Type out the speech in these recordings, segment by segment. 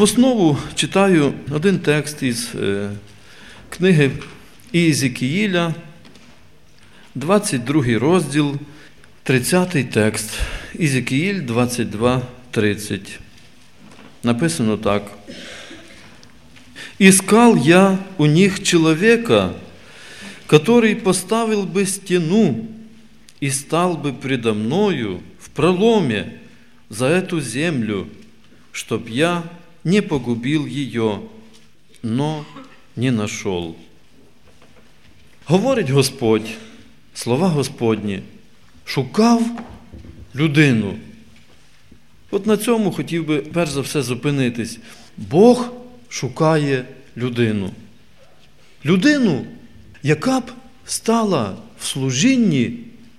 В основу читаю один текст із книги Ієзекіїля, 22 розділ, 30 текст. Ієзекіїль 22:30. Написано так. «Искал я у них человека, который поставил бы стену и стал бы предо мною в проломе за эту землю, чтоб я не погубил ее, но не нашел». Говорить Господь, слова Господні, шукав людину. От на цьому хотів би перш за все зупинитись. Бог шукає людину. Людину, яка б стала в служінні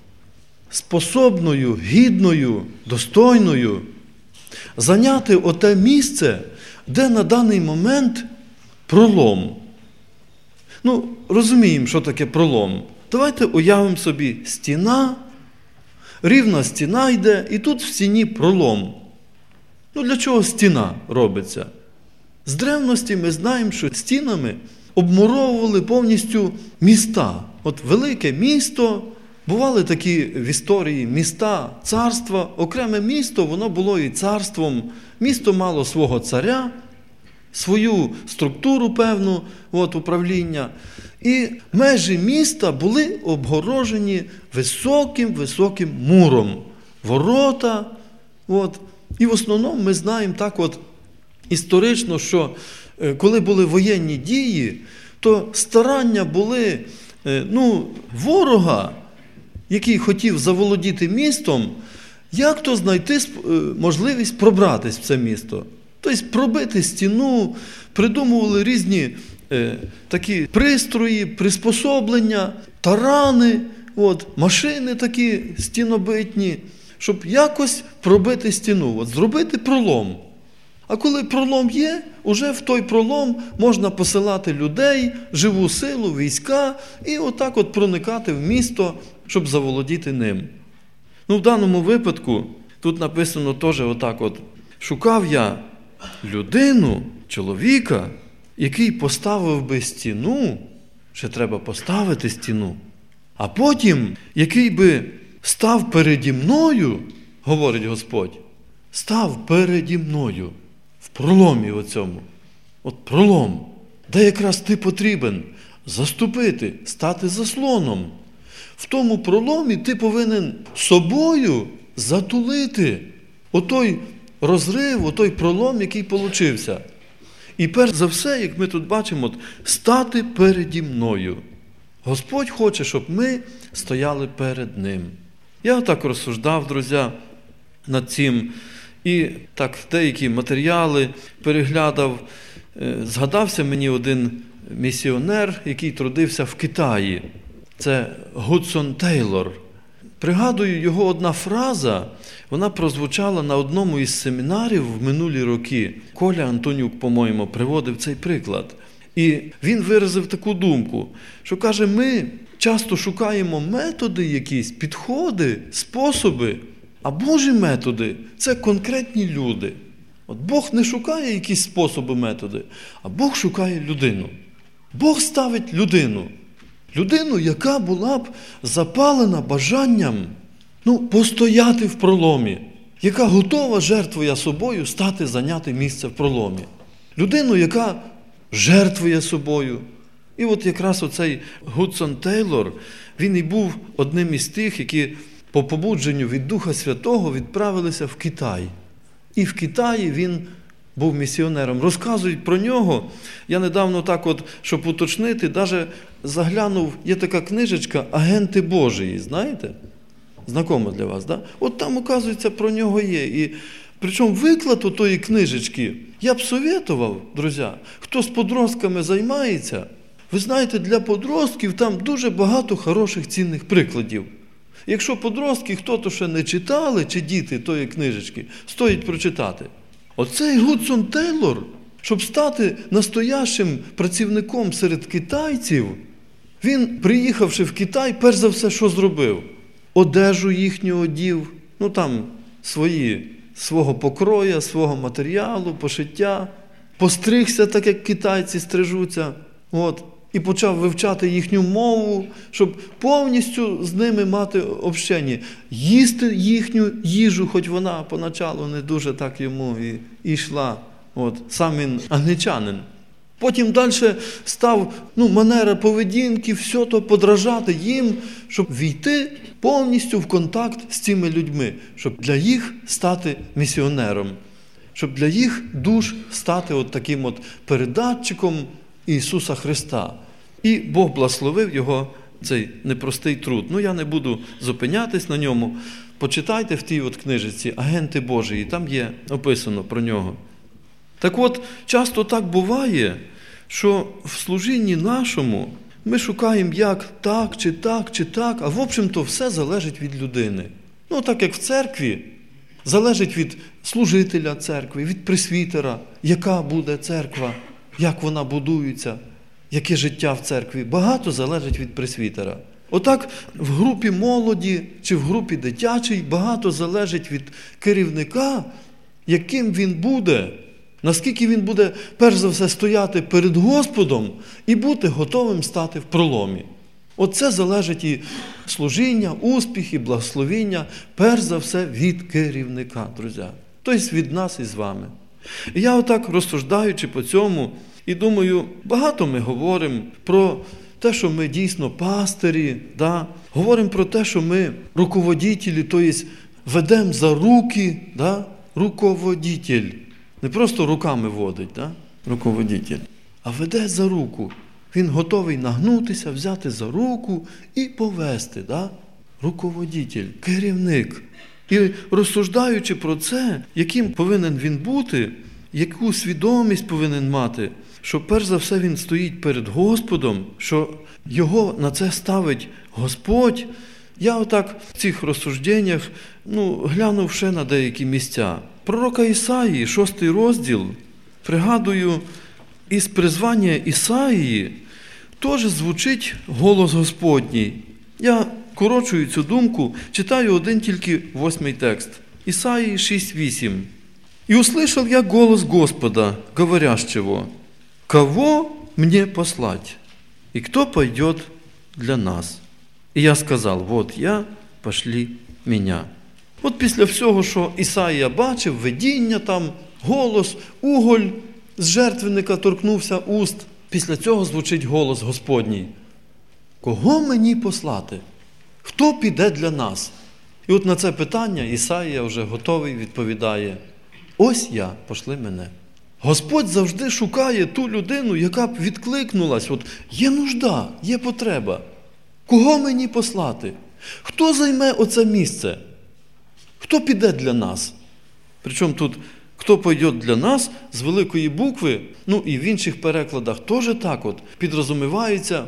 способною, гідною, достойною зайняти оте місце, де на даний момент пролом. Розуміємо, що таке пролом. Давайте уявимо собі стіна, рівна стіна йде, і тут в стіні пролом. Для чого стіна робиться? З древності ми знаємо, що стінами обмуровували повністю міста. От велике місто, бували такі в історії міста, царства. Окреме місто, воно було і царством. Місто мало свого царя, свою структуру певну, управління. І межі міста були обгорожені високим муром. Ворота. І в основному ми знаємо так історично, що коли були воєнні дії, то старання були ворога, який хотів заволодіти містом, як то знайти можливість пробратись в це місто. Тобто пробити стіну, придумували різні такі пристрої, приспособлення, тарани, машини такі стінобитні, щоб якось пробити стіну, зробити пролом. А коли пролом є, уже в той пролом можна посилати людей, живу силу, війська і отак проникати в місто, щоб заволодіти ним. В даному випадку, тут написано теж отак шукав я людину, чоловіка, який поставив би стіну, ще треба поставити стіну, а потім, який би став переді мною, говорить Господь, став переді мною в проломі оцьому. Пролом, де якраз ти потрібен заступити, стати заслоном. В тому проломі ти повинен собою затулити отой розрив, отой пролом, який получився. І перш за все, як ми тут бачимо, стати переді мною. Господь хоче, щоб ми стояли перед Ним. Я так розсуждав, друзі, над цим. І так деякі матеріали переглядав. Згадався мені один місіонер, який трудився в Китаї. Це Гудсон Тейлор. Пригадую, його одна фраза, вона прозвучала на одному із семінарів в минулі роки. Коля Антонюк, по-моєму, приводив цей приклад. І він виразив таку думку, що каже, ми часто шукаємо методи якісь, підходи, способи, а Божі методи – це конкретні люди. Бог не шукає якісь способи, методи, а Бог шукає людину. Бог ставить людину. Людину, яка була б запалена бажанням постояти в проломі, яка готова, жертвує собою, зайняти місце в проломі. Людину, яка жертвує собою. І якраз оцей Гудсон Тейлор, він і був одним із тих, які по побудженню від Духа Святого відправилися в Китай. І в Китаї він був місіонером. Розказують про нього. Я недавно щоб уточнити, навіть заглянув, є така книжечка «Агенти Божії», знаєте? Знакома для вас, так? Там, оказується, про нього є. І причому виклад тої книжечки я б советував, друзі, хто з подростками займається, ви знаєте, для подростків там дуже багато хороших цінних прикладів. Якщо подростки хто-то ще не читали, чи діти тої книжечки, стоїть прочитати. Оцей Гудсон Тейлор, щоб стати настоящим працівником серед китайців, він, приїхавши в Китай, перш за все, що зробив? Одежу їхню одів, свого покроя, свого матеріалу, пошиття. постригся, так як китайці стрижуться, і почав вивчати їхню мову, щоб повністю з ними мати общення. Їсти їхню їжу, хоч вона поначалу не дуже так йому і йшла. Сам він англічанин. Потім далі став манера поведінки, все то подражати їм, щоб війти повністю в контакт з цими людьми, щоб для їх стати місіонером, щоб для їх душ стати таким передатчиком Ісуса Христа. І Бог благословив його цей непростий труд. Я не буду зупинятись на ньому. Почитайте в тій книжці «Агенти Божії», там є описано про нього. Так часто так буває, що в служінні нашому ми шукаємо як так, чи так, чи так, а в общем-то все залежить від людини. Так як в церкві залежить від служителя церкви, від пресвітера, яка буде церква, як вона будується, яке життя в церкві. Багато залежить від пресвітера. Отак в групі молоді чи в групі дитячій багато залежить від керівника, яким він буде. Наскільки він буде, перш за все, стояти перед Господом і бути готовим стати в проломі. Це залежить і служіння, успіх, і благословіння, перш за все, від керівника, друзі. Тобто від нас і з вами. І я отак, розсуждаючи по цьому, і думаю, багато ми говоримо про те, що ми дійсно пастирі, говоримо про те, що ми руководителі, тобто ведемо за руки, руководитель. Не просто руками водить, руководитель, а веде за руку. Він готовий нагнутися, взяти за руку і повести. Руководитель, керівник. І розсуждаючи про це, яким повинен він бути, яку свідомість повинен мати, що перш за все він стоїть перед Господом, що його на це ставить Господь. Я отак в цих розсужденнях глянув ще на деякі місця. Пророка Ісаї, 6 розділ, пригадую, із призвання Ісаїї теж звучить голос Господній. Я корочую цю думку, читаю один тільки 8 текст. Исаии 6:8. «И услышал я голос Господа, говорящего, кого мне послать, и кто пойдет для нас? И я сказал, вот я, пошли меня». Після всього, що Ісаїя бачив, видіння там, голос, уголь з жертвенника торкнувся уст, після цього звучить голос Господній. Кого мені послати? Хто піде для нас? І на це питання Ісаїя вже готовий відповідає. Ось я, пошли мене. Господь завжди шукає ту людину, яка б відкликнулась. Є нужда, є потреба. Кого мені послати? Хто займе оце місце? Хто піде для нас? Причому тут, хто пойде для нас, з великої букви, і в інших перекладах теж так підрозумівається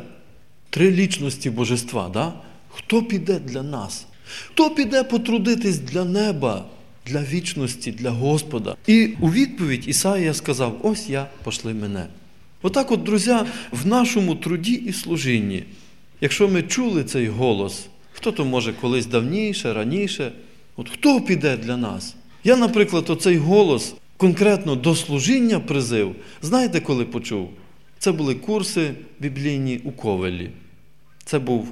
3 лічності Божества. Хто піде для нас? Хто піде потрудитись для неба, для вічності, для Господа? І у відповідь Ісаїя сказав, ось я, пошли мене. Отак, друзі, в нашому труді і служінні, якщо ми чули цей голос, хто-то може колись давніше, раніше, хто піде для нас? Я, наприклад, оцей голос конкретно до служіння призив, знаєте, коли почув? Це були курси біблійні у Ковелі. Це був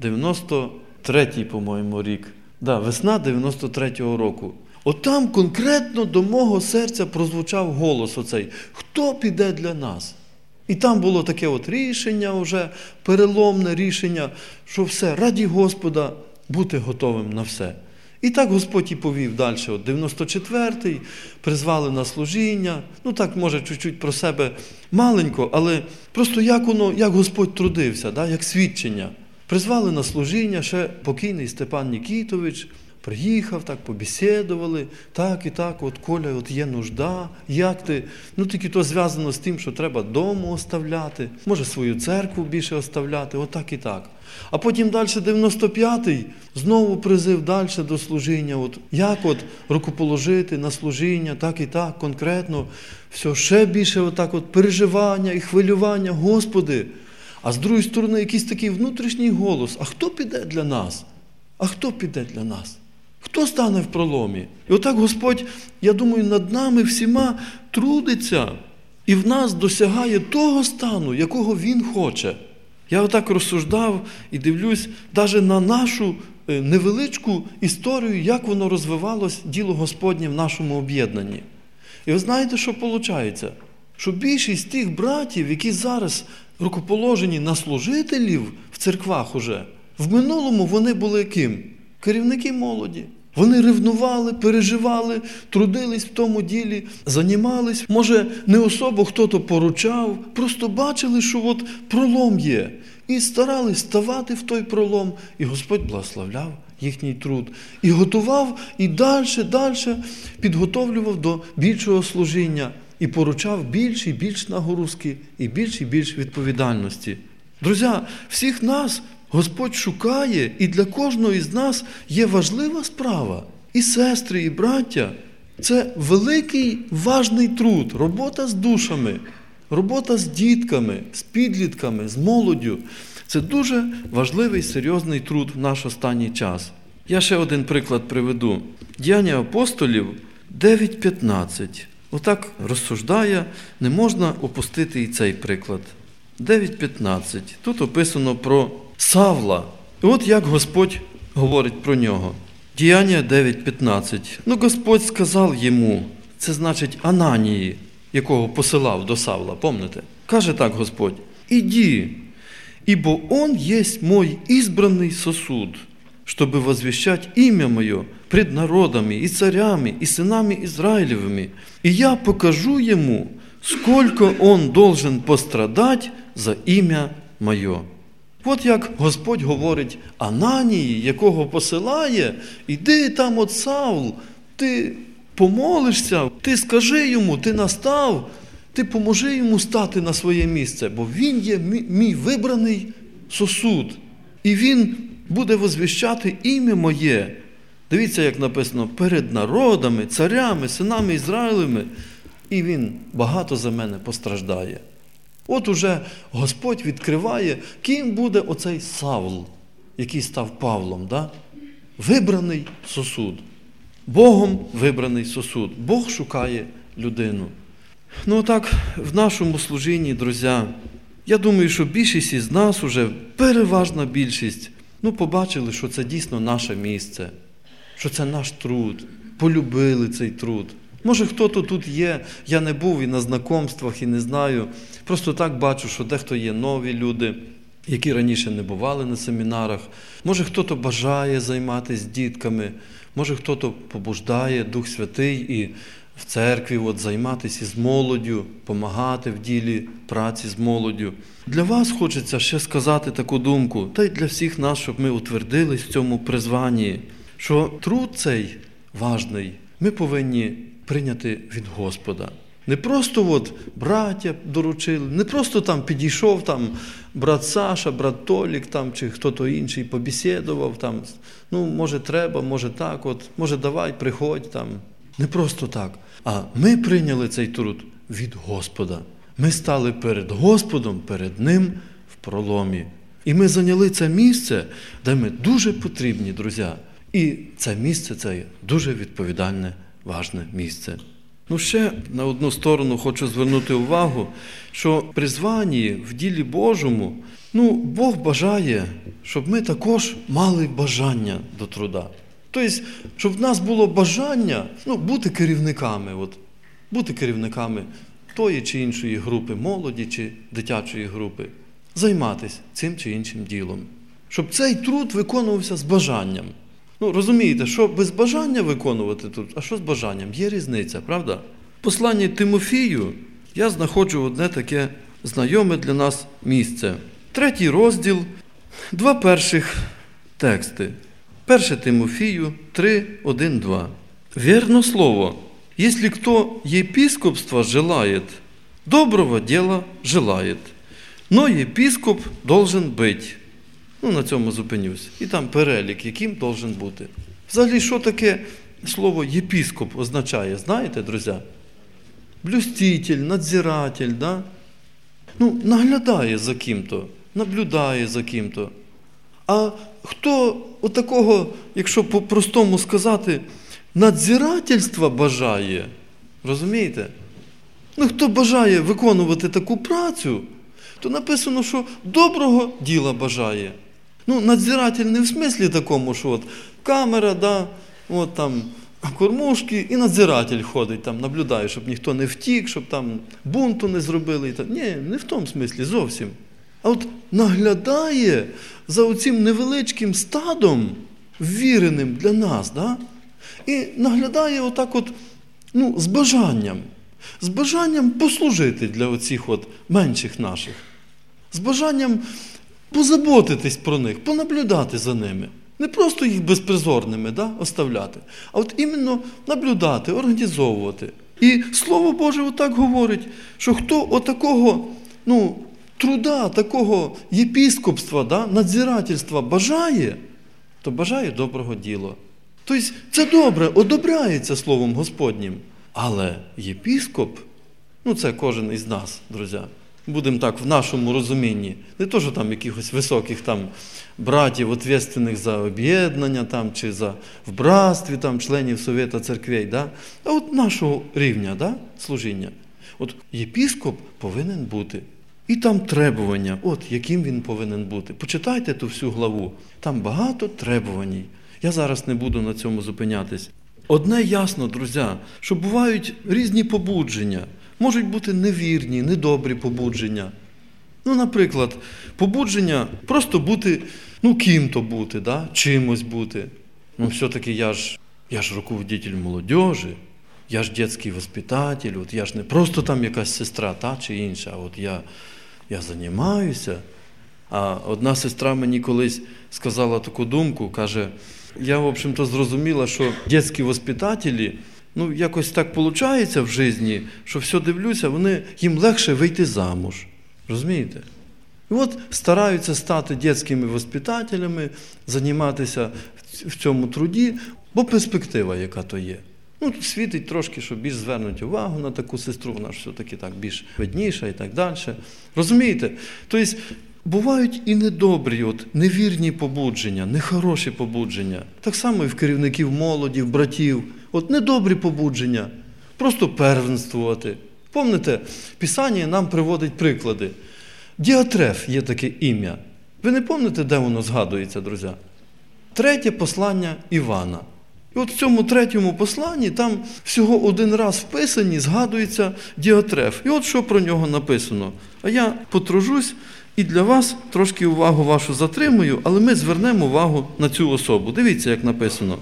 93-й, по-моєму, рік. Весна 93-го року. Там конкретно до мого серця прозвучав голос оцей. Хто піде для нас? І там було таке рішення вже, переломне рішення, що все, раді Господа, бути готовим на все. І так Господь і повів далі. 94-й, призвали на служіння. Так, може, чуть-чуть про себе маленько, але просто як Господь трудився, як свідчення. Призвали на служіння, ще покійний Степан Нікітович приїхав, так побесідували, так і так, Коля, є нужда, як ти? Тільки то зв'язано з тим, що треба дому оставляти, може свою церкву більше оставляти, так і так. А потім далі 95-й, знову призив далі до служіння, як рукоположити на служіння, так і так, конкретно, все, ще більше переживання і хвилювання, Господи. А з другої сторони, якийсь такий внутрішній голос, а хто піде для нас? А хто піде для нас? Хто стане в проломі? І отак Господь, я думаю, над нами всіма трудиться, і в нас досягає того стану, якого Він хоче. Я отак розсуждав і дивлюсь навіть на нашу невеличку історію, як воно розвивалось, діло Господнє в нашому об'єднанні. І ви знаєте, що виходить? Що більшість тих братів, які зараз рукоположені на служителів в церквах уже, в минулому вони були ким? Керівники молоді. Вони ревнували, переживали, трудились в тому ділі, займались. Може, не особо хто-то поручав, просто бачили, що от пролом є. І старались ставати в той пролом. І Господь благословляв їхній труд. І готував, і далі підготовлював до більшого служіння. І поручав більш і більш нагрузки, і більш відповідальності. Друзі, всіх нас Господь шукає, і для кожного із нас є важлива справа. І сестри, і браття – це великий, важний труд, робота з душами, робота з дітками, з підлітками, з молоддю. Це дуже важливий, серйозний труд в наш останній час. Я ще один приклад приведу. Діяння апостолів 9:15. Отак розсуждає, не можна опустити і цей приклад. 9:15. Тут описано про Савла. І от як Господь говорить про нього. Діяння 9:15. Ну, Господь сказав йому, це значить Ананії, якого посилав до Савла, помните? Каже так Господь: «Иди, ибо он есть мой избранный сосуд, чтобы возвещать имя мое пред народами и царями и сынами Израилевыми, и я покажу ему, сколько он должен пострадать за имя мое». От як Господь говорить Ананії, якого посилає: «Іди там от Савл, ти помолишся, ти скажи йому, ти настав, ти поможи йому стати на своє місце, бо він є мій вибраний сосуд, і він буде возвіщати ім'я моє». Дивіться, як написано: «перед народами, царями, синами Ізраїлевими, і він багато за мене постраждає». От уже Господь відкриває, ким буде оцей Савл, який став Павлом. Да? Вибраний сосуд. Богом вибраний сосуд. Бог шукає людину. Ну так, в нашому служінні, друзі, я думаю, що більшість із нас, уже переважна більшість, побачили, що це дійсно наше місце, що це наш труд, полюбили цей труд. Може, хто-то тут є, я не був і на знайомствах, і не знаю. Просто так бачу, що дехто є нові люди, які раніше не бували на семінарах. Може, хто-то бажає займатися дітками, може, хто-то побуждає Дух Святий і в церкві займатися з молоддю, допомагати в ділі праці з молоддю. Для вас хочеться ще сказати таку думку, та й для всіх нас, щоб ми утвердились в цьому призванні, що труд цей важний ми повинні прийняти від Господа. Не просто браття доручили, не просто там підійшов брат Саша, брат Толік чи хто-то інший побесідував, може треба, може так, може давай, приходь . Не просто так. А ми прийняли цей труд від Господа. Ми стали перед Господом, перед Ним в проломі. І ми зайняли це місце, де ми дуже потрібні, друзі. І це місце, це дуже відповідальне, важне місце. Ще на одну сторону хочу звернути увагу, що при званні в ділі Божому, Бог бажає, щоб ми також мали бажання до труда. Тобто, щоб в нас було бажання бути керівниками, бути керівниками тої чи іншої групи молоді чи дитячої групи, займатися цим чи іншим ділом. Щоб цей труд виконувався з бажанням. Розумієте, що без бажання виконувати тут, а що з бажанням? Є різниця, правда? В посланні Тимофію я знаходжу одне таке знайоме для нас місце. 3 розділ, 2 перших тексти. 1 Тимофію 3, 1, 2. «Верно слово, если кто епископства желает, доброго дела желает, но епископ должен быть». На цьому зупинюсь. І там перелік, яким должен бути. Взагалі, що таке слово «єпіскоп» означає, знаєте, друзі? Блюститель, надзиратель, да? Наглядає за ким-то, наблюдає за ким-то. А хто отакого, якщо по-простому сказати, надзирательства бажає, розумієте? Ну, хто бажає виконувати таку працю, то написано, що доброго діла бажає. Ну, надзиратель не в смислі такому, що от камера, да, от там кормушки, і надзиратель ходить, там наблюдає, щоб ніхто не втік, щоб там бунту не зробили. Ні, не в тому смислі зовсім. А от наглядає за оцим невеличким стадом, ввіреним для нас, да? І наглядає отак от, ну, з бажанням послужити для оцих от менших наших, з бажанням позаботитись про них, понаблюдати за ними. Не просто їх безпризорними, да, оставляти, а от іменно наблюдати, організовувати. І Слово Боже отак говорить, що хто отакого, ну, труда, такого єпіскопства, да, надзирательства бажає, то бажає доброго діла. Тобто це добре, одобряється Словом Господнім. Але єпіскоп, ну це кожен із нас, друзі, будемо так в нашому розумінні, не то, що там якихось високих там братів, відповідальних за об'єднання там, чи за в братстві там, членів Совєта церквей, да? А от нашого рівня, да, служіння. От єпіскоп повинен бути. І там требування, от яким він повинен бути. Почитайте ту всю главу. Там багато требувань. Я зараз не буду на цьому зупинятись. Одне ясно, друзі, що бувають різні побудження. Можуть бути невірні, недобрі побудження. Ну, наприклад, побудження просто бути, ну, ким-то бути, да? Чимось бути. Ну, все-таки я ж руководитель молодежі, я ж дитячий воспитатель, от я ж не просто там якась сестра та чи інша, а от я займаюся. А одна сестра мені колись сказала таку думку, каже, я, в общем-то, зрозуміла, що дитячі воспитателі, ну, якось так виходить в житті, що все дивлюся, їм легше вийти замуж. Розумієте? І от стараються стати дитячими воспитателями, займатися в цьому труді, бо перспектива яка то є. Ну, тут світить трошки, що більш звернуть увагу на таку сестру, вона ж все-таки так більш видніша і так далі. Розумієте? Тобто, бувають і недобрі, от, невірні побудження, нехороші побудження. Так само і в керівників молоді, в братів. От недобрі побудження. Просто первенствувати. Помните, Писання нам приводить приклади. Діатреф є таке ім'я. Ви не пам'ятаєте, де воно згадується, друзі? 3 послання Івана. І от в цьому 3 посланні там всього один раз в Писанні згадується Діатреф. І от що про нього написано. А я потружусь і для вас трошки увагу вашу затримую, але ми звернемо увагу на цю особу. Дивіться, як написано.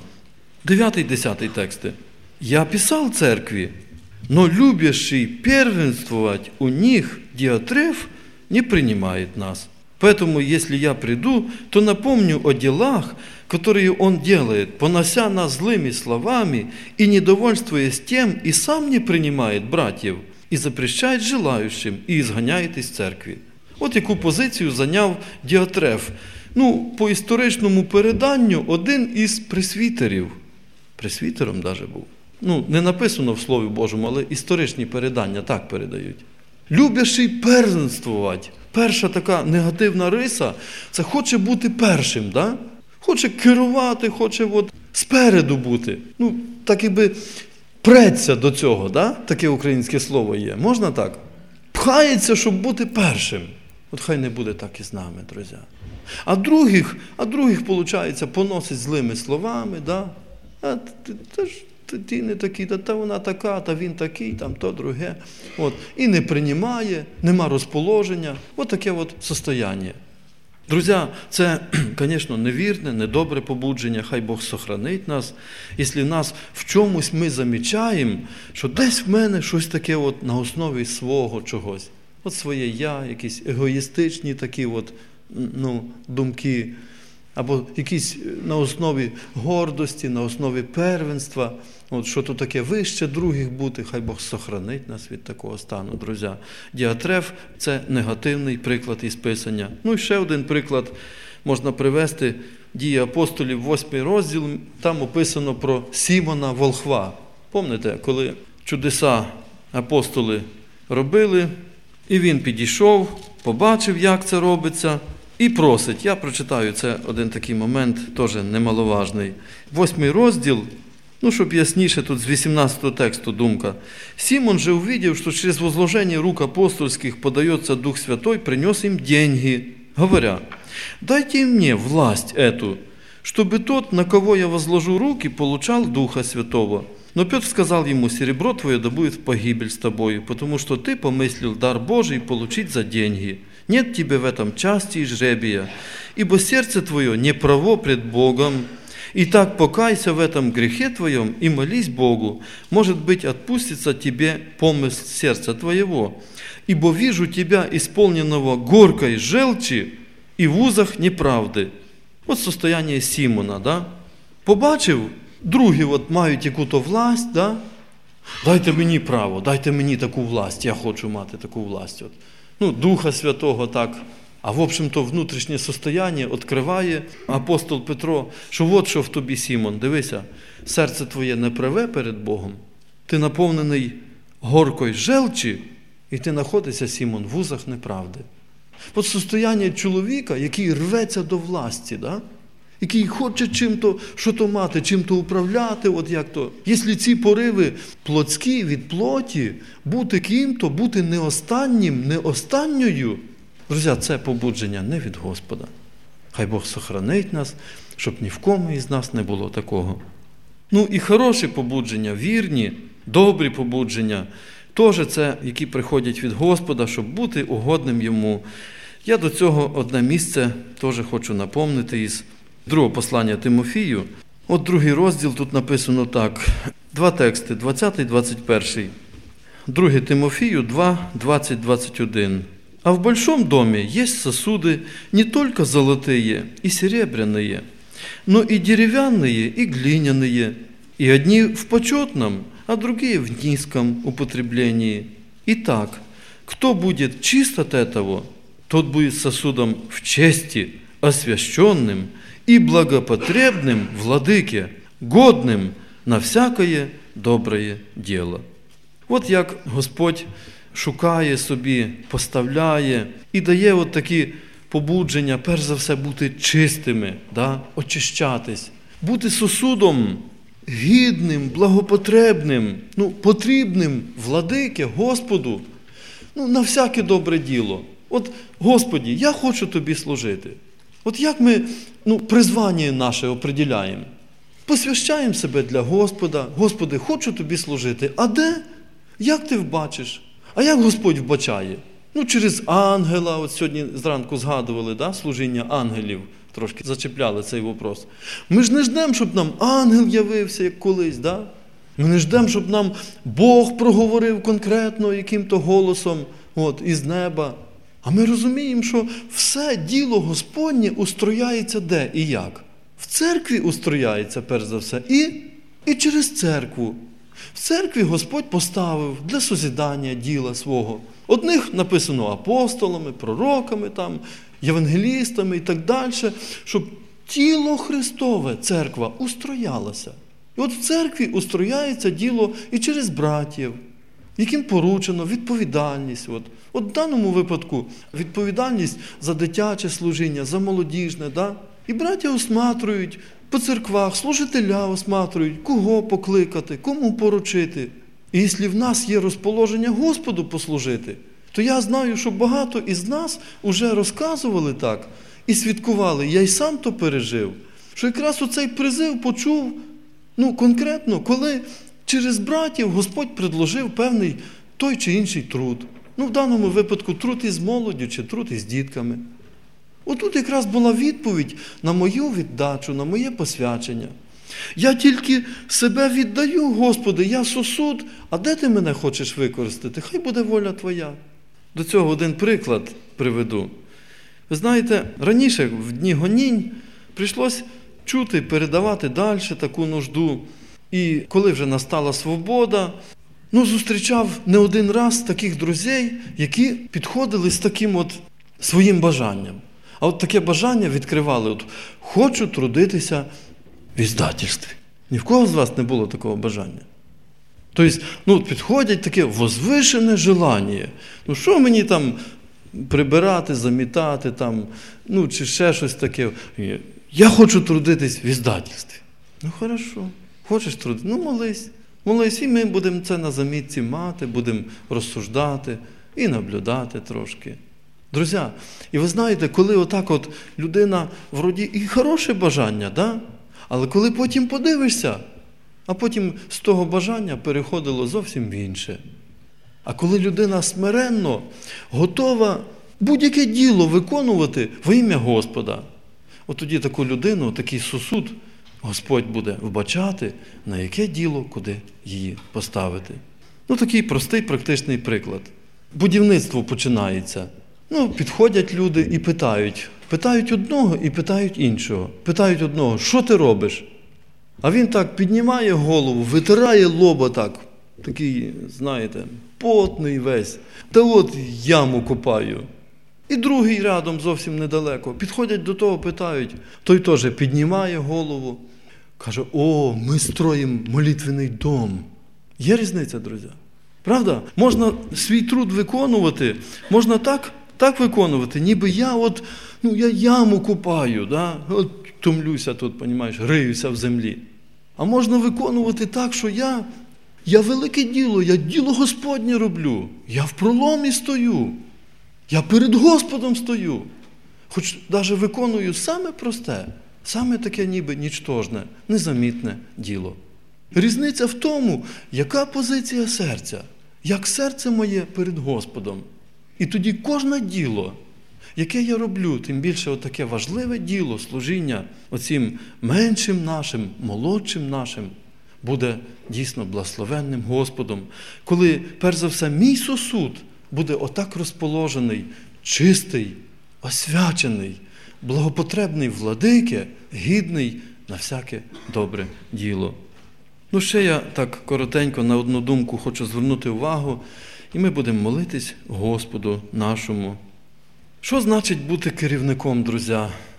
9-10 тексти. «Я писал церкви, но любящий первенствовать у них Діатреф не принимает нас. Поэтому, если я приду, то напомню о делах, которые он делает, понося нас злыми словами и недовольствуясь тем, и сам не принимает братьев, и запрещает желающим, и изгоняет из церкви». От яку позицію зайняв Діатреф. Ну, по історичному переданню один із пресвітерів. Пресвітером навіть був. Ну, не написано в Слові Божому, але історичні передання так передають. Любящий первенствувати. Перша така негативна риса – це хоче бути першим, да? Хоче керувати, хоче от спереду бути. Ну, так якби преться до цього, да? Таке українське слово є. Можна так? Пхається, щоб бути першим. От хай не буде так і з нами, друзі. А других, виходить, поносить злими словами, да? А ти не такий, та вона така, та він такий, там то друге. От. І не приймає, нема розположення. От таке от состояння. Друзі, це, звісно, невірне, недобре побудження, хай Бог сохранить нас. Якщо нас в чомусь ми замічаємо, що десь в мене щось таке от на основі свого чогось. От своє я, якісь егоїстичні такі от, ну, думки, або якісь на основі гордості, на основі первенства, от що то таке вище других бути, хай Бог сохранить нас від такого стану, друзі. Діатреф – це негативний приклад із Писання. Ну і ще один приклад можна привести. Дії апостолів, 8 розділ, там описано про Сімона Волхва. Пам'ятаєте, коли чудеса апостоли робили, і він підійшов, побачив, як це робиться, і просить. Я прочитаю, це один такий момент, теж немаловажний. 8 розділ, Щоб ясніше, тут з 18 тексту думка. «Симон же, увидев, что через возложение рук апостольских подается Дух Святой, принес им деньги, говоря, дайте и мне власть эту, чтобы тот, на кого я возложу руки, получал Духа Святого. Но Петр сказал ему, серебро твое да будет в погибель с тобою, потому что ты помыслил дар Божий получить за деньги. Нет тебе в этом части и жребия, ибо сердце твое не право пред Богом. Итак, покайся в этом грехе твоем и молись Богу. Может быть, отпустится тебе помысл сердца твоего. Ибо вижу тебя, исполненного горькой желчи и в узах неправди». От состояние Симона, да? Побачив, другі мають яку-то власть, да? Дайте мені право, дайте мені таку власть, я хочу мати таку власть. Духа Святого так. А в общем-то внутрішнє состояние відкриває апостол Петро, що що в тобі, Симон, дивися, серце твоє не праве перед Богом, ти наповнений горкою желчі, і ти знаходишся, Симон, в узах неправди. От состояние чоловіка, який рветься до власті, да? Який хоче чим-то, що-то мати, чим-то управляти, Якщо ці пориви плотські від плоті, бути ким-то, бути не останнім, не останньою, друзі, це побудження не від Господа. Хай Бог сохранить нас, щоб ні в кому із нас не було такого. І хороші побудження, вірні, добрі побудження, теж це, які приходять від Господа, щоб бути угодним Йому. Я до цього одне місце теж хочу напомнити із другого послання Тимофію. Другий розділ, тут написано так. Два тексти, 20 і 21. 2 Тимофію 2, 20, 21. «А в большом доме есть сосуды не только золотые и серебряные, но и деревянные, и глиняные, и одни в почетном, а другие в низком употреблении. Итак, кто будет чист от этого, тот будет сосудом в чести, освященным и благопотребным владыке, годным на всякое доброе дело». Як Господь шукає собі, поставляє і дає такі побудження, перш за все, бути чистими, да? Очищатись, бути сосудом гідним, благопотребним, потрібним владике, Господу, на всяке добре діло. Господі, я хочу Тобі служити. Як ми призвання наше определяємо? Посвящаємо себе для Господа. Господи, хочу Тобі служити. А де? Як Ти вбачиш? А як Господь вбачає? Через ангела, сьогодні зранку згадували, да, служіння ангелів, трошки зачепляли цей вопрос. Ми ж не ждемо, щоб нам ангел явився, як колись, да? Ми не ждемо, щоб нам Бог проговорив конкретно яким-то голосом із неба. А ми розуміємо, що все діло Господнє устрояється де і як? В церкві устрояється, перш за все, і через церкву. В церкві Господь поставив для созидання діла свого. Одних написано апостолами, пророками, євангелістами і так далі, щоб тіло Христове, церква, устроялася. І в церкві устрояється діло і через братів, яким поручено відповідальність. В даному випадку відповідальність за дитяче служіння, за молодіжне. Да? І браття осматрують по церквах, служителя осматрують, кого покликати, кому поручити. І якщо в нас є розположення Господу послужити, то я знаю, що багато із нас вже розказували так і свідкували, я й сам то пережив, що якраз оцей призив почув, конкретно, коли через братів Господь предложив певний той чи інший труд. В даному випадку труд із молоддю чи труд із дітками. Отут якраз була відповідь на мою віддачу, на моє посвячення. Я тільки себе віддаю, Господи, я сосуд, а де Ти мене хочеш використати? Хай буде воля Твоя. До цього один приклад приведу. Ви знаєте, раніше, в дні гонінь, прийшлось чути, передавати далі таку нужду. І коли вже настала свобода, зустрічав не один раз таких друзей, які підходили з таким своїм бажанням. А таке бажання відкривали, хочу трудитися в іздательстві. Ні в кого з вас не було такого бажання. Тобто, підходять таке возвишене желання. Що мені там прибирати, замітати, чи ще щось таке. Я хочу трудитись в іздательстві. Хорошо. Хочеш труди? Ну, молись. Молись, і ми будемо це на замітці мати, будемо розсуждати і наблюдати трошки. Друзі, і ви знаєте, коли отак от людина вроді і хороше бажання, да? Але коли потім подивишся, а потім з того бажання переходило зовсім в інше. А коли людина смиренно готова будь-яке діло виконувати во ім'я Господа, от тоді таку людину, такий сосуд Господь буде вбачати, на яке діло, куди її поставити. Ну, такий простий практичний приклад. Будівництво починається. Ну, підходять люди і питають. Питають одного і питають іншого. Питають одного, що ти робиш? А він так піднімає голову, витирає лоба так, такий, знаєте, потний весь. Та от яму копаю. І другий рядом зовсім недалеко. Підходять до того, питають. Той теж піднімає голову. Каже, о, ми строїмо молитвенний дом. Є різниця, друзі? Правда? Можна свій труд виконувати, можна так виконувати, ніби я яму копаю, да? От томлюся тут, понімаєш, риюся в землі. А можна виконувати так, що я велике діло, я діло Господнє роблю, я в проломі стою, я перед Господом стою. Хоч навіть виконую саме просте, саме таке ніби нічтожне, незамітне діло. Різниця в тому, яка позиція серця, як серце моє перед Господом. І тоді кожне діло, яке я роблю, тим більше отаке важливе діло, служіння оцім меншим нашим, молодшим нашим, буде дійсно благословенним Господом. Коли, перш за все, мій сосуд буде отак розположений, чистий, освячений, благопотребний владике, гідний на всяке добре діло. Ну, ще я так коротенько на одну думку хочу звернути увагу, і ми будемо молитись Господу нашому. Що значить бути керівником, друзі?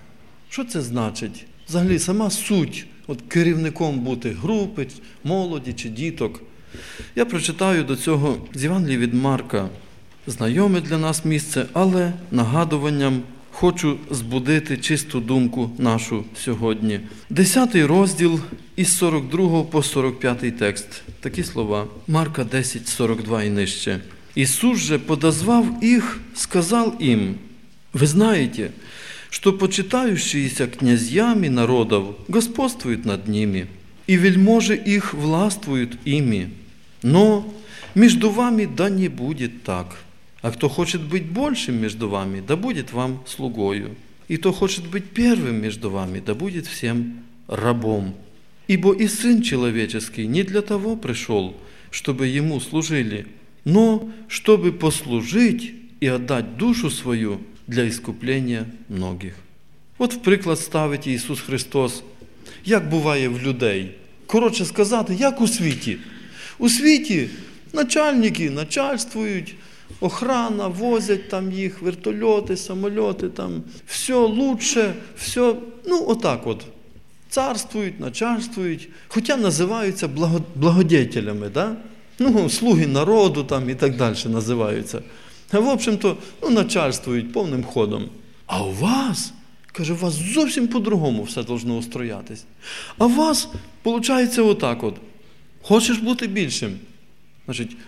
Що це значить? Взагалі, сама суть, от керівником бути групи, молоді чи діток. Я прочитаю до цього з Євангелія від Марка. Знайоме для нас місце, але нагадуванням хочу збудити чисту думку нашу сьогодні. 10 розділ із 42 по 45 текст. Такі слова. Марка 10, 42 і нижче. «Иисус же, подозвав их, сказал им, вы знаете, что почитающиеся князьями народов господствуют над ними, и вельможи их властвуют ими. Но между вами да не будет так. А кто хочет быть большим между вами, да будет вам слугою. И кто хочет быть первым между вами, да будет всем рабом. Ибо и Сын Человеческий не для того пришел, чтобы Ему служили, но чтобы послужить и отдать душу свою для искупления многих». От в приклад ставить Ісус Христос, як буває в людей. Коротше сказати, як у світі. У світі начальники начальствують, охрана, возять там їх, вертольоти, самольоти, там все лучше, все, отак от. Царствують, начальствують, хоча називаються благодетелями, да? Слуги народу там і так далі називаються. А в общем-то, начальствують повним ходом. А у вас, каже, у вас зовсім по-другому все должно устроятись. А у вас, виходить, отак от. Хочеш бути більшим? Значить,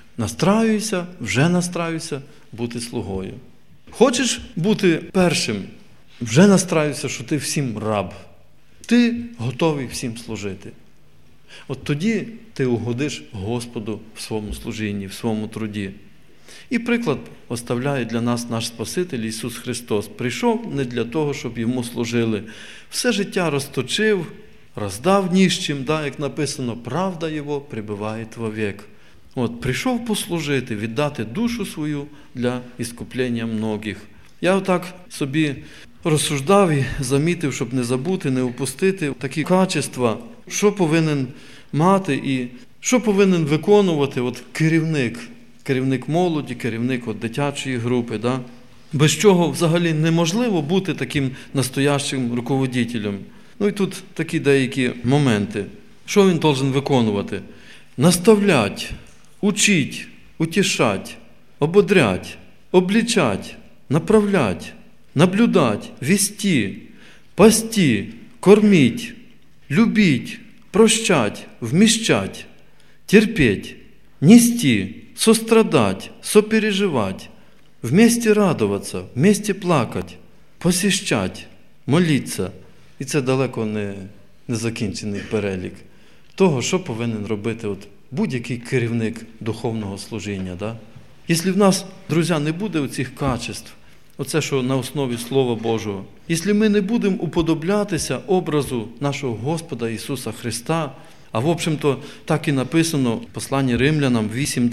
вже настраюйся бути слугою. Хочеш бути першим? Вже настраюйся, що ти всім раб. Ти готовий всім служити. От тоді ти угодиш Господу в своєму служінні, в своєму труді. І приклад оставляє для нас наш Спаситель Ісус Христос. Прийшов не для того, щоб Йому служили. Все життя розточив, роздав ніщим, як написано, правда Його прибуває вовек. От, прийшов послужити, віддати душу свою для іскуплення многих. Я отак собі розсуждав і замітив, щоб не забути, не упустити такі качества, що повинен мати і що повинен виконувати керівник молоді, керівник дитячої групи. Да? Без чого взагалі неможливо бути таким настоящим руководителем. І тут такі деякі моменти. Що він повинен виконувати? Наставлять, учить, утішать, ободрять, обличать, направлять, наблюдать, вести, пасти, кормить, любить, прощать, вмещать, терпеть, нести, сострадать, сопереживать, вместе радоваться, вместе плакать, посіщать, молитися. І це далеко не закінчений перелік того, що повинен робити будь-який керівник духовного служіння. Да? Якщо в нас, друзі, не буде оцих качеств, оце, що на основі Слова Божого, якщо ми не будемо уподоблятися образу нашого Господа Ісуса Христа, а в общем-то так і написано в посланні Римлянам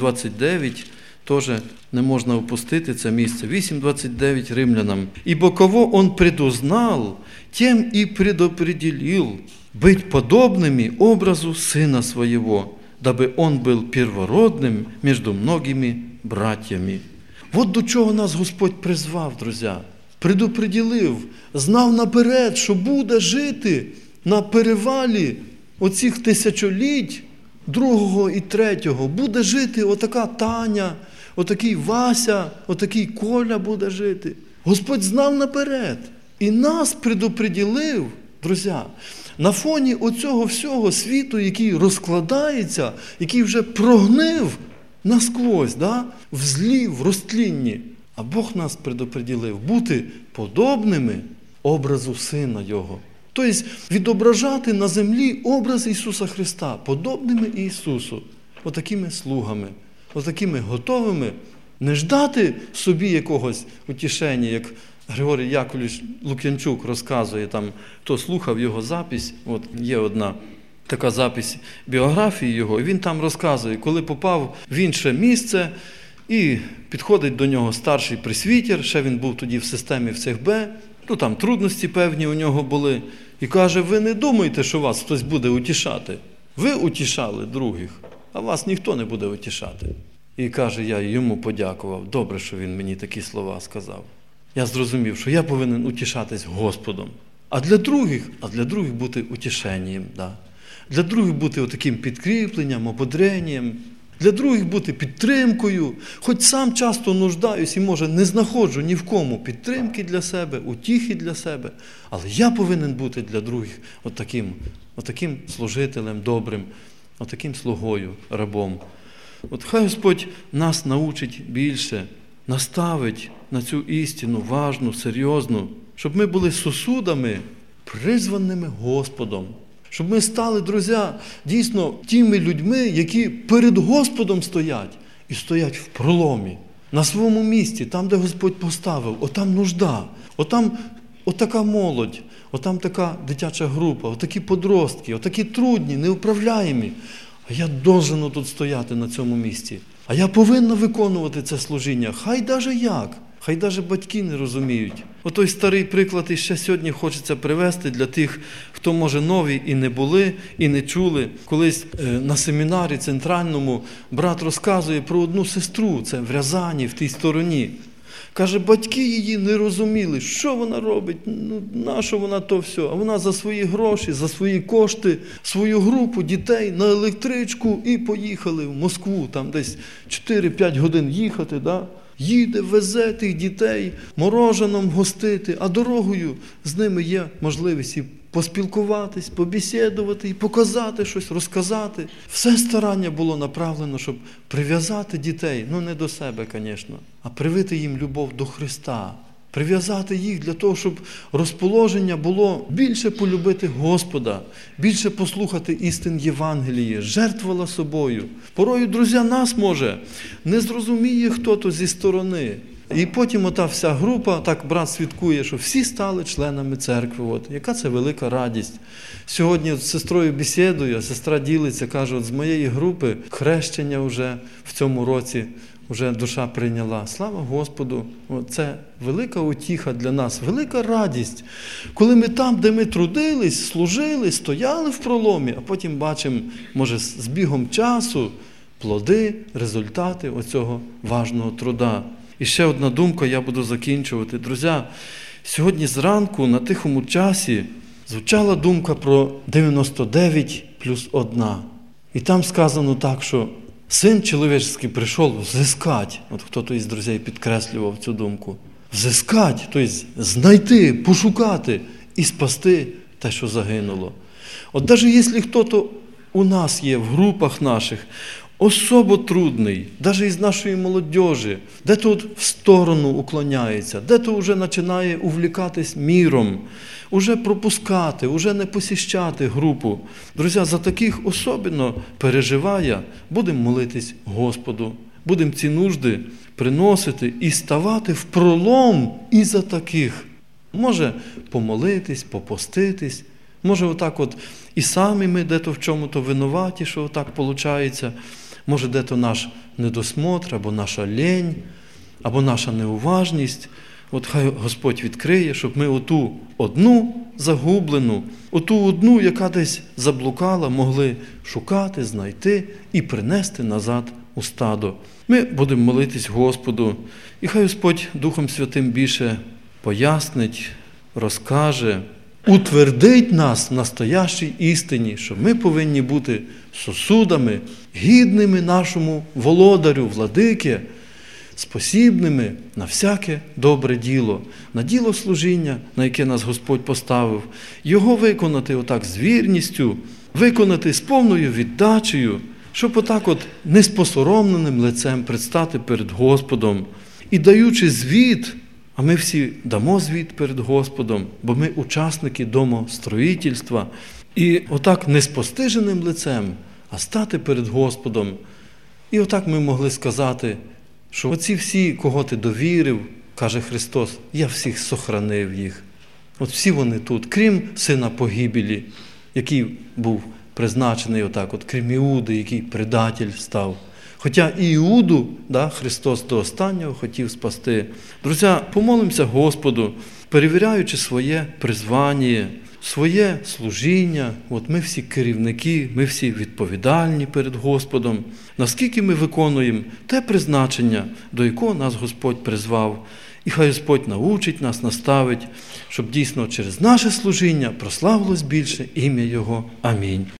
8:29, теж не можна упустити це місце. 8:29 Римлянам. «Ибо кого Он предузнал, тем и предопределил быть подобными образу Сына Своего, дабы Он был первородным между многими братьями». От до чого нас Господь призвав, друзі. Предопределив, знав наперед, що буде жити на перевалі оцих тисячоліть, другого і третього. Буде жити отака Таня, отакий Вася, отакий Коля буде жити. Господь знав наперед. І нас предопределив, друзі, на фоні оцього всього світу, який розкладається, який вже прогнив насквозь, да? В злі, в розтлінні. А Бог нас предопределив бути подобними образу Сина Його. Тобто відображати на землі образ Ісуса Христа, подобними Ісусу, отакими слугами, отакими готовими, не ждати собі якогось утішення, як Григорій Яковлевич Лук'янчук розказує, там, хто слухав його запись, от є одна така запись біографії його, і він там розказує, коли попав в інше місце, і підходить до нього старший пресвітер, ще він був тоді в системі ВЦХБ, там трудності певні у нього були, і каже, ви не думайте, що вас хтось буде утішати. Ви утішали других, а вас ніхто не буде утішати. І каже, я йому подякував, добре, що він мені такі слова сказав. Я зрозумів, що я повинен утішатись Господом. А для других бути утішенням, да. Для других бути отаким підкріпленням, ободренням, для других бути підтримкою. Хоч сам часто нуждаюсь і, може, не знаходжу ні в кому підтримки для себе, утіхи для себе, але я повинен бути для других отаким служителем добрим, отаким слугою, рабом. От хай Господь нас научить більше, наставить на цю істину важну, серйозну, щоб ми були сосудами, призваними Господом. Щоб ми стали, друзі, дійсно тими людьми, які перед Господом стоять. І стоять в проломі, на своєму місці, там, де Господь поставив. Отам нужда, отам отака молодь, отам така дитяча група, отакі подростки, отакі трудні, неуправляємі. А я должен тут стояти на цьому місці. А я повинна виконувати це служіння. Хай даже як. Хай навіть батьки не розуміють. Отой старий приклад іще сьогодні хочеться привести для тих, хто, може, нові і не були, і не чули. Колись на семінарі центральному брат розказує про одну сестру, це в Рязані, в тій стороні. Каже, батьки її не розуміли, що вона робить, нащо вона то все. А вона за свої гроші, за свої кошти, свою групу дітей на електричку і поїхали в Москву. Там десь 4-5 годин їхати, да? Їде, везе тих дітей, мороженом гостити, а дорогою з ними є можливість і поспілкуватись, побесідувати, і показати щось, розказати. Все старання було направлено, щоб прив'язати дітей, не до себе, звісно, а привити їм любов до Христа. Прив'язати їх для того, щоб розположення було більше полюбити Господа, більше послухати істин Євангелії, жертвувала собою. Порою, друзі, нас, може, не зрозуміє хто-то зі сторони. І потім ота вся група, так брат свідкує, що всі стали членами церкви. Яка це велика радість. Сьогодні з сестрою бесідую, сестра ділиться, каже, з моєї групи хрещення вже в цьому році, вже душа прийняла. Слава Господу! Це велика утіха для нас, велика радість. Коли ми там, де ми трудились, служили, стояли в проломі, а потім бачимо, може, з бігом часу, плоди, результати оцього важного труда. І ще одна думка, я буду закінчувати. Друзі, сьогодні зранку на тихому часі звучала думка про 99+1. І там сказано так, що Син чоловічий прийшов взискати. Хто-то із друзей підкреслював цю думку. Взискати, тобто знайти, пошукати і спасти те, що загинуло. От навіть якщо хтось у нас є в групах наших, особо трудний, навіть із нашої молодіжі, де-то в сторону уклоняється, де-то вже починає увлікатись міром, уже пропускати, уже не посіщати групу. Друзі, за таких особливо переживає, будемо молитись Господу, будемо ці нужди приносити і ставати в пролом і за таких. Може помолитись, попоститись, може отак от і самі ми де-то в чому-то винуваті, що отак виходить. Може, де-то наш недосмотр, або наша лень, або наша неуважність. От хай Господь відкриє, щоб ми оту одну загублену, оту одну, яка десь заблукала, могли шукати, знайти і принести назад у стадо. Ми будемо молитись Господу, і хай Господь Духом Святим більше пояснить, розкаже, утвердить нас в настоящій істині, що ми повинні бути сосудами, гідними нашому володарю, владике, спосібними на всяке добре діло, на діло служіння, на яке нас Господь поставив, його виконати отак з вірністю, виконати з повною віддачею, щоб отак от неспосоромленим лицем предстати перед Господом і даючи звіт, а ми всі дамо звіт перед Господом, бо ми учасники домостроїтельства. І отак неспостиженим лицем, а стати перед Господом. І отак ми могли сказати, що оці всі, кого ти довірив, каже Христос, я всіх сохранив їх. От всі вони тут, крім сина погибелі, який був призначений отак, от, крім Іуди, який предатель став. Хоча і Іуду Христос до останнього хотів спасти. Друзі, помолимося Господу, перевіряючи своє призвання, своє служіння. От ми всі керівники, ми всі відповідальні перед Господом. Наскільки ми виконуємо те призначення, до якого нас Господь призвав. І хай Господь научить нас, наставить, щоб дійсно через наше служіння прославилось більше ім'я Його. Амінь.